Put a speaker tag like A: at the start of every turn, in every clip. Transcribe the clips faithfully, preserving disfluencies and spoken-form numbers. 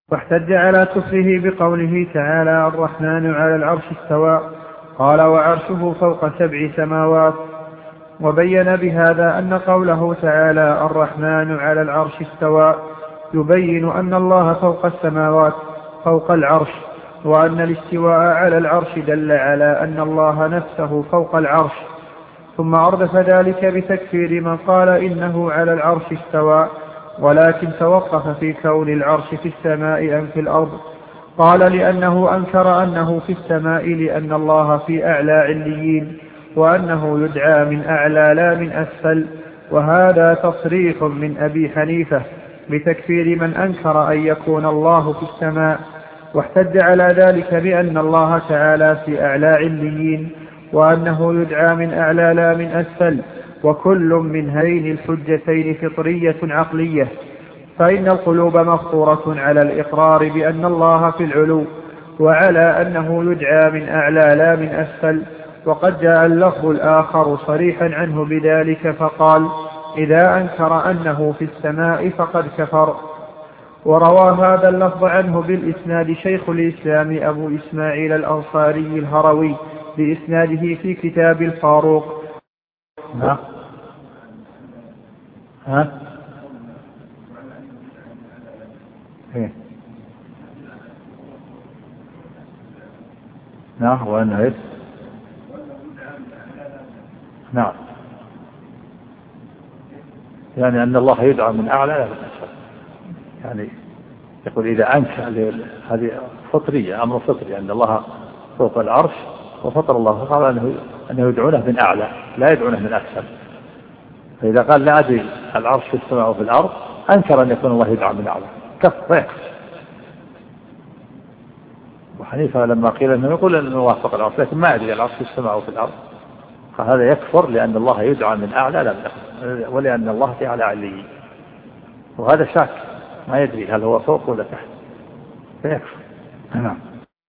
A: واحتج على كفره بقوله تعالى الرحمن على العرش استوى، قال وعرشه فوق سبع سماوات. وبين بهذا أن قوله تعالى الرحمن على العرش استوى يبين أن الله فوق السماوات فوق العرش، وأن الاستواء على العرش دل على أن الله نفسه فوق العرش. ثم أردف ذلك بتكفير من قال إنه على العرش استوى ولكن توقف في كون العرش في السماء أم في الأرض. قال لأنه أنكر أنه في السماء لأن الله في أعلى عليين، وأنه يدعى من أعلى لا من أسفل، وهذا تصريح من أبي حنيفة بتكفير من أنكر أن يكون الله في السماء. واحتج على ذلك بأن الله تعالى في أعلى عليين، وأنه يدعى من أعلى لا من أسفل، وكل من هذين الحجتين فطرية عقلية، فإن القلوب مفطورة على الإقرار بأن الله في العلو، وعلى أنه يدعى من أعلى لا من أسفل. وقد جاء اللفظ الآخر صريحا عنه بذلك فقال إذا أنكر أنه في السماء فقد كفر. وروى هذا اللفظ عنه بالإسناد شيخ الإسلام أبو إسماعيل الأنصاري الهروي بإسناده في كتاب الفاروق.
B: ها ها ايه نعم وأنه نعم يعني أن الله يدعى من أعلى لا من أسفل، يعني يقول إذا أنكر هذه فطرية أمر فطري أن الله فوق العرش، وفطر الله فقال أنه, أنه يدعونه من أعلى لا يدعونه من أسفل. فإذا قال لا أدري العرش في السماء وفي الأرض أنكر أن يكون الله يدعى من أعلى كفر. وحنيفة لما قيل أنه يقول أنه الله فوق العرش لكن ما أدري العرش في السماء وفي الأرض، فهذا يكفر لأن الله يدعى من أعلى لا من أسفل، ولأن الله في أعلى عليين، وهذا شاك ما يدري هل هو فوق ولا تحت فيكفر. نعم.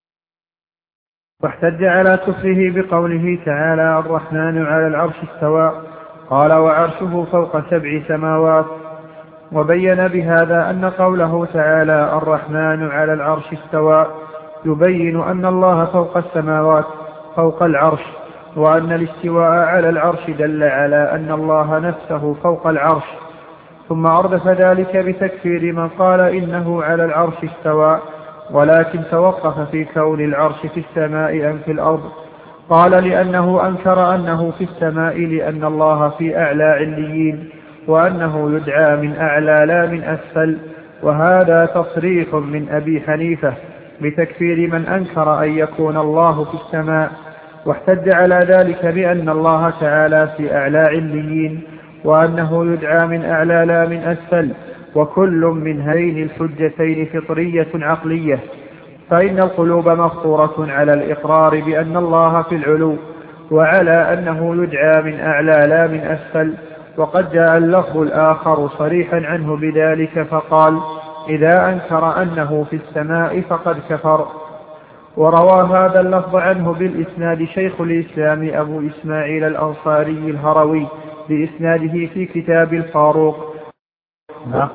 A: واحتج على كفره بقوله تعالى الرحمن على العرش استوى، قال وعرشه فوق سبع سماوات. وبين بهذا أن قوله تعالى الرحمن على العرش استوى يبين أن الله فوق السماوات فوق العرش، وأن الاستواء على العرش دل على أن الله نفسه فوق العرش. ثم أردف ذلك بتكفير من قال إنه على العرش استوى ولكن توقف في كون العرش في السماء أم في الأرض. قال لأنه أنكر أنه في السماء لأن الله في أعلى عليين، وأنه يدعى من أعلى لا من أسفل، وهذا تصريح من أبي حنيفة بتكفير من أنكر أن يكون الله في السماء. واحتج على ذلك بأن الله تعالى في أعلى عليين، وأنه يدعى من أعلى لا من أسفل، وكل من هذين الحجتين فطرية عقلية، فإن القلوب مفطورة على الإقرار بأن الله في العلو، وعلى أنه يدعى من أعلى لا من أسفل. وقد جاء اللفظ الآخر صريحا عنه بذلك فقال إذا أنكر أنه في السماء فقد كفر. وروى هذا اللفظ عنه بالإسناد شيخ الإسلام أبو إسماعيل الأنصاري الهروي بإسناده في كتاب الفاروق.
B: ها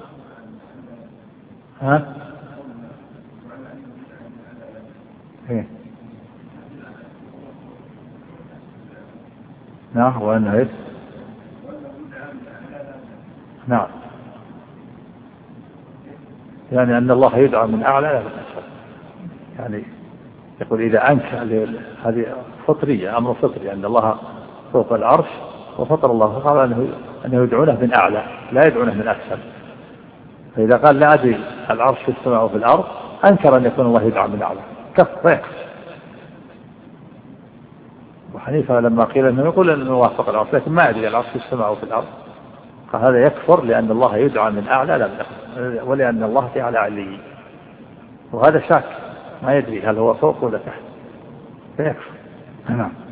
B: ها ايه نعم وأنه نعم يعني أن الله يدعى من أعلى لا من أسفل، يعني يقول إذا أنكر هذه فطرية أمر فطري أن الله فوق العرش، وفطر الله فقال أنه, أنه يدعونه من أعلى لا يدعونه من أسفل. فإذا قال لا أدري العرش في السماء وفي الأرض أنكر أن يكون الله يدعى من أعلى كفر. وحنيفة لما قيل أنه يقول أنه الله فوق العرش لكن ما أدري العرش في السماء وفي الأرض، فهذا يكفر لأن الله يدعى من أعلى لا من أسفل، ولأن الله في أعلى عليين، وهذا شاك ما يدري هل هو فوق ولا تحت فيكفر. نعم.